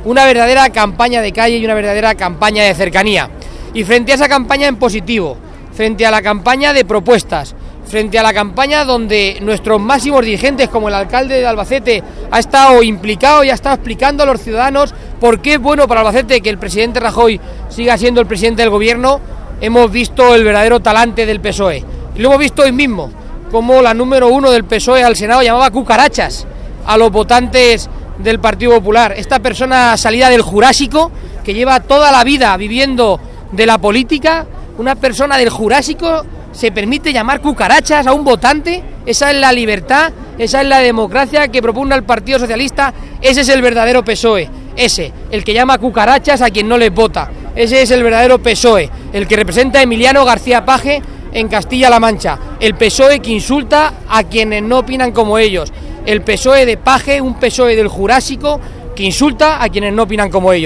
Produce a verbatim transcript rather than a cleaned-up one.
una verdadera campaña de calle y una verdadera campaña de cercanía. Y frente a esa campaña en positivo, frente a la campaña de propuestas, frente a la campaña donde nuestros máximos dirigentes, como el alcalde de Albacete, ha estado implicado y ha estado explicando a los ciudadanos por qué es bueno para Albacete que el presidente Rajoy siga siendo el presidente del gobierno, hemos visto el verdadero talante del P S O E. Y lo hemos visto hoy mismo, como la número uno del P S O E al Senado llamaba cucarachas a los votantes del Partido Popular. Esta persona salida del Jurásico, que lleva toda la vida viviendo de la política, una persona del Jurásico, se permite llamar cucarachas a un votante. Esa es la libertad, esa es la democracia que propugna el Partido Socialista. Ese es el verdadero P S O E, ese, el que llama cucarachas a quien no les vota. Ese es el verdadero P S O E, el que representa a Emiliano García Paje en Castilla-La Mancha, el P S O E que insulta a quienes no opinan como ellos, el P S O E de Paje, un P S O E del Jurásico que insulta a quienes no opinan como ellos.